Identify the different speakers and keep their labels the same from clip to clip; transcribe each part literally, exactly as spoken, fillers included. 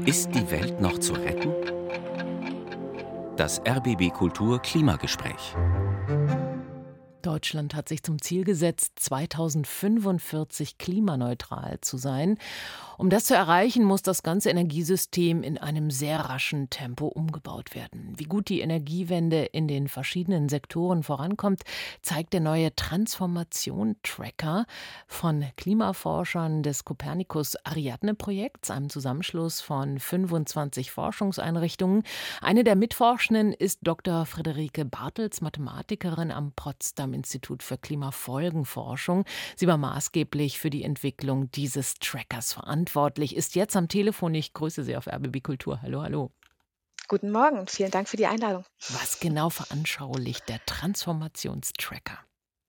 Speaker 1: Ist die Welt noch zu retten? Das R B B Kultur Klimagespräch.
Speaker 2: Deutschland hat sich zum Ziel gesetzt, zweitausendfünfundvierzig klimaneutral zu sein. Um das zu erreichen, muss das ganze Energiesystem in einem sehr raschen Tempo umgebaut werden. Wie gut die Energiewende in den verschiedenen Sektoren vorankommt, zeigt der neue Transformation-Tracker von Klimaforschern des Copernicus-Ariadne-Projekts, einem Zusammenschluss von fünfundzwanzig Forschungseinrichtungen. Eine der Mitforschenden ist Doktor Friederike Bartels, Mathematikerin am Potsdam Institut für Klimafolgenforschung. Sie war maßgeblich für die Entwicklung dieses Trackers verantwortlich, ist jetzt am Telefon. Ich grüße Sie auf R B B Kultur. Hallo, hallo.
Speaker 3: Guten Morgen, vielen Dank für die Einladung.
Speaker 2: Was genau veranschaulicht der Transformationstracker?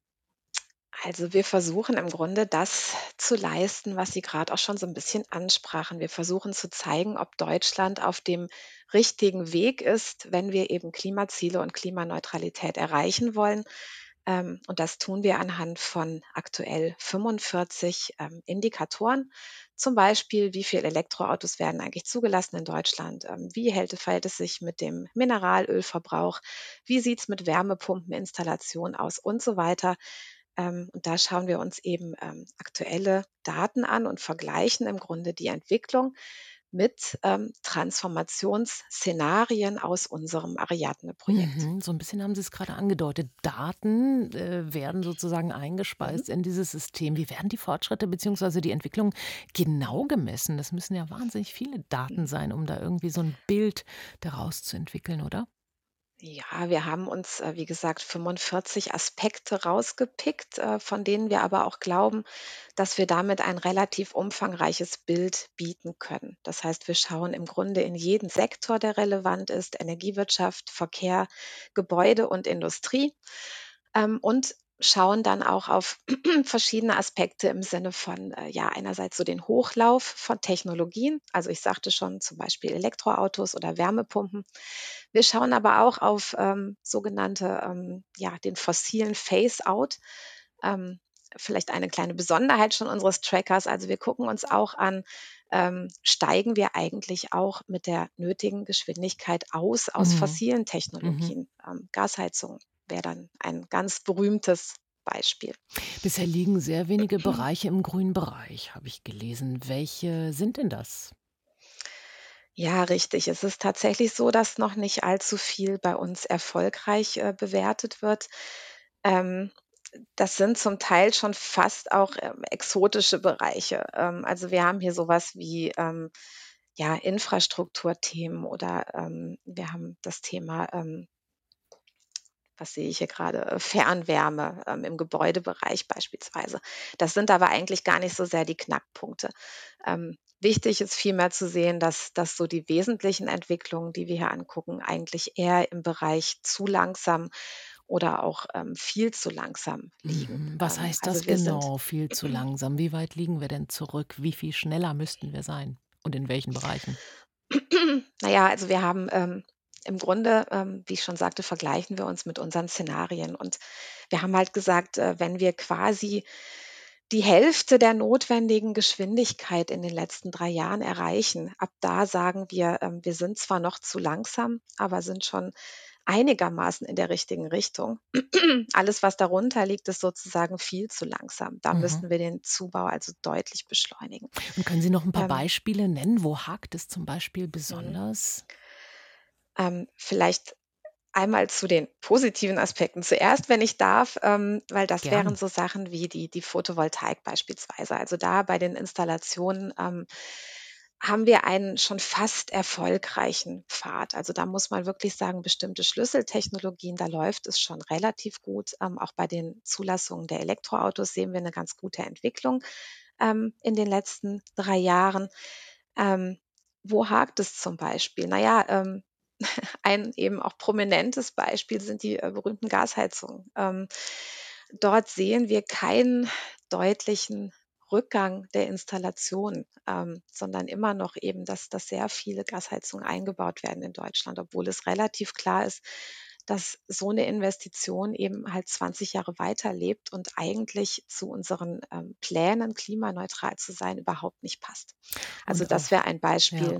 Speaker 3: Also wir versuchen im Grunde das zu leisten, was Sie gerade auch schon so ein bisschen ansprachen. Wir versuchen zu zeigen, ob Deutschland auf dem richtigen Weg ist, wenn wir eben Klimaziele und Klimaneutralität erreichen wollen. Ähm, und das tun wir anhand von aktuell fünfundvierzig ähm, Indikatoren. Zum Beispiel, wie viel Elektroautos werden eigentlich zugelassen in Deutschland? Ähm, wie hält, verhält es sich mit dem Mineralölverbrauch? Wie sieht es mit Wärmepumpeninstallationen aus und so weiter? Ähm, und da schauen wir uns eben ähm, aktuelle Daten an und vergleichen im Grunde die Entwicklung mit ähm, Transformationsszenarien aus unserem Ariadne-Projekt.
Speaker 2: Mhm, so ein bisschen haben Sie es gerade angedeutet. Daten, äh, werden sozusagen
Speaker 3: Mhm.
Speaker 2: eingespeist in dieses System. Wie werden die Fortschritte bzw. die Entwicklung genau gemessen? Das müssen ja wahnsinnig viele Daten
Speaker 3: Mhm.
Speaker 2: sein, um da irgendwie so ein Bild daraus zu entwickeln, oder?
Speaker 3: Ja, wir haben uns, äh, wie gesagt, fünfundvierzig Aspekte rausgepickt, äh, von denen wir aber auch glauben, dass wir damit ein relativ umfangreiches Bild bieten können. Das heißt, wir schauen im Grunde in jeden Sektor, der relevant ist, Energiewirtschaft, Verkehr, Gebäude und Industrie, ähm, und schauen dann auch auf verschiedene Aspekte im Sinne von, äh, ja, einerseits so den Hochlauf von Technologien. Also ich sagte schon zum Beispiel Elektroautos oder Wärmepumpen. Wir schauen aber auch auf ähm, sogenannte, ähm, ja, den fossilen Phase-out. Ähm, Vielleicht eine kleine Besonderheit schon unseres Trackers. Also wir gucken uns auch an, ähm, steigen wir eigentlich auch mit der nötigen Geschwindigkeit aus aus
Speaker 2: Mhm,
Speaker 3: fossilen
Speaker 2: mhm.
Speaker 3: Technologien. Ähm, Gasheizung wäre dann ein ganz berühmtes Beispiel.
Speaker 2: Bisher liegen sehr wenige Bereiche im grünen Bereich, habe ich gelesen. Welche sind denn das?
Speaker 3: Ja, richtig. Es ist tatsächlich so, dass noch nicht allzu viel bei uns erfolgreich äh, bewertet wird. Ähm, Das sind zum Teil schon fast auch ähm, exotische Bereiche. Ähm, also wir haben hier sowas wie ähm, ja, Infrastrukturthemen oder ähm, wir haben das Thema, ähm, was sehe ich hier gerade, äh, Fernwärme ähm, im Gebäudebereich beispielsweise. Das sind aber eigentlich gar nicht so sehr die Knackpunkte. Ähm, wichtig ist vielmehr zu sehen, dass, dass so die wesentlichen Entwicklungen, die wir hier angucken, eigentlich eher im Bereich zu langsam oder auch ähm, viel zu langsam liegen.
Speaker 2: Mhm. Was
Speaker 3: Ähm,
Speaker 2: heißt
Speaker 3: also
Speaker 2: das
Speaker 3: wir sind
Speaker 2: genau, viel zu langsam? Wie weit liegen wir denn zurück? Wie viel schneller müssten wir sein? Und in welchen Bereichen?
Speaker 3: Na ja, also wir haben, ähm, im Grunde, ähm, wie ich schon sagte, vergleichen wir uns mit unseren Szenarien. Und wir haben halt gesagt, äh, wenn wir quasi die Hälfte der notwendigen Geschwindigkeit in den letzten drei Jahren erreichen, ab da sagen wir, ähm, wir sind zwar noch zu langsam, aber sind schon einigermaßen in der richtigen Richtung. Alles, was darunter liegt, ist sozusagen viel zu langsam. Da
Speaker 2: Mhm.
Speaker 3: müssten wir den Zubau also deutlich beschleunigen.
Speaker 2: Und können Sie noch ein paar
Speaker 3: Ähm,
Speaker 2: Beispiele nennen? Wo hakt es zum Beispiel
Speaker 3: mhm.
Speaker 2: besonders?
Speaker 3: Ähm, vielleicht einmal zu den positiven Aspekten zuerst, wenn ich darf, ähm, weil das wären
Speaker 2: Gern.
Speaker 3: so Sachen wie die die Photovoltaik beispielsweise. Also, da bei den Installationen, ähm, haben wir einen schon fast erfolgreichen Pfad. Also, da muss man wirklich sagen, bestimmte Schlüsseltechnologien, da läuft es schon relativ gut. Ähm, auch bei den Zulassungen der Elektroautos sehen wir eine ganz gute Entwicklung, ähm, in den letzten drei Jahren. Ähm, Wo hakt es zum Beispiel? Na ja, ähm ein eben auch prominentes Beispiel sind die, äh, berühmten Gasheizungen. Ähm, dort sehen wir keinen deutlichen Rückgang der Installation, ähm, sondern immer noch eben, dass dass sehr viele Gasheizungen eingebaut werden in Deutschland, obwohl es relativ klar ist, dass so eine Investition eben halt zwanzig Jahre weiterlebt und eigentlich zu unseren, ähm, Plänen, klimaneutral zu sein, überhaupt nicht passt. Also,
Speaker 2: Und
Speaker 3: das wäre
Speaker 2: auf
Speaker 3: ein
Speaker 2: ja.
Speaker 3: Beispiel.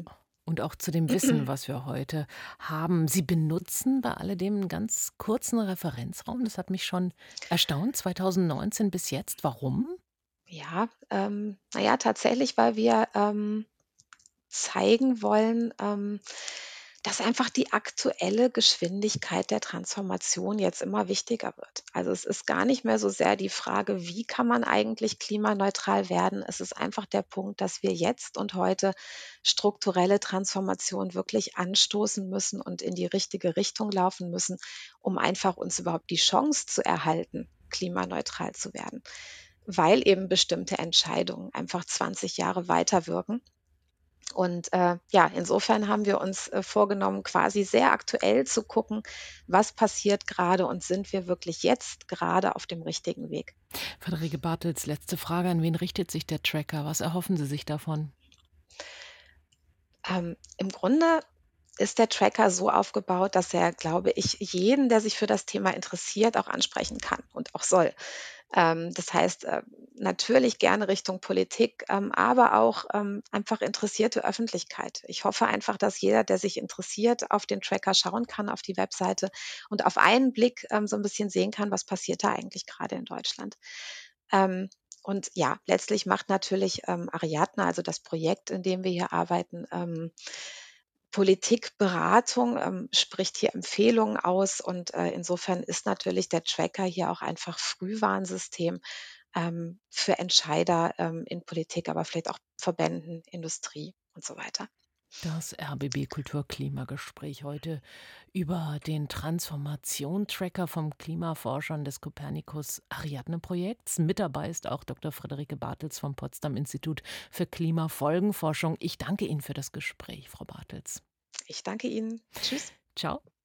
Speaker 2: Und auch zu dem Wissen, was wir heute haben. Sie benutzen bei alledem einen ganz kurzen Referenzraum. Das hat mich schon erstaunt, zweitausendneunzehn bis jetzt. Warum?
Speaker 3: Ja, ähm, na ja, tatsächlich, weil wir, ähm, zeigen wollen, ähm, dass einfach die aktuelle Geschwindigkeit der Transformation jetzt immer wichtiger wird. Also, es ist gar nicht mehr so sehr die Frage: „Wie kann man eigentlich klimaneutral werden?“ Es ist einfach der Punkt, dass wir jetzt und heute strukturelle Transformation wirklich anstoßen müssen und in die richtige Richtung laufen müssen, um einfach uns überhaupt die Chance zu erhalten, klimaneutral zu werden, weil eben bestimmte Entscheidungen einfach zwanzig Jahre weiterwirken. Und, äh, ja, insofern haben wir uns, äh, vorgenommen, quasi sehr aktuell zu gucken, was passiert gerade und sind wir wirklich jetzt gerade auf dem richtigen Weg?
Speaker 2: Friederike Bartels, letzte Frage. An wen richtet sich der Tracker? Was erhoffen Sie sich davon?
Speaker 3: Ähm, im Grunde ist der Tracker so aufgebaut, dass er, glaube ich, jeden, der sich für das Thema interessiert, auch ansprechen kann und auch soll. Ähm, das heißt, äh, natürlich gerne Richtung Politik, ähm, aber auch, ähm, einfach interessierte Öffentlichkeit. Ich hoffe einfach, dass jeder, der sich interessiert, auf den Tracker schauen kann, auf die Webseite und auf einen Blick, ähm, so ein bisschen sehen kann, was passiert da eigentlich gerade in Deutschland. Ähm, und ja, letztlich macht natürlich, ähm, Ariadne, also das Projekt, in dem wir hier arbeiten, ähm, Politikberatung, ähm, spricht hier Empfehlungen aus und, äh, insofern ist natürlich der Tracker hier auch einfach Frühwarnsystem, ähm, für Entscheider, ähm, in Politik, aber vielleicht auch Verbänden, Industrie und so weiter.
Speaker 2: Das R B B Kultur-Klimagespräch heute über den Transformation-Tracker vom Klimaforschern des Copernicus-Ariadne-Projekts. Mit dabei ist auch Doktor Friederike Bartels vom Potsdam-Institut für Klimafolgenforschung. Ich danke Ihnen für das Gespräch, Frau Bartels.
Speaker 3: Ich danke Ihnen. Tschüss.
Speaker 2: Ciao.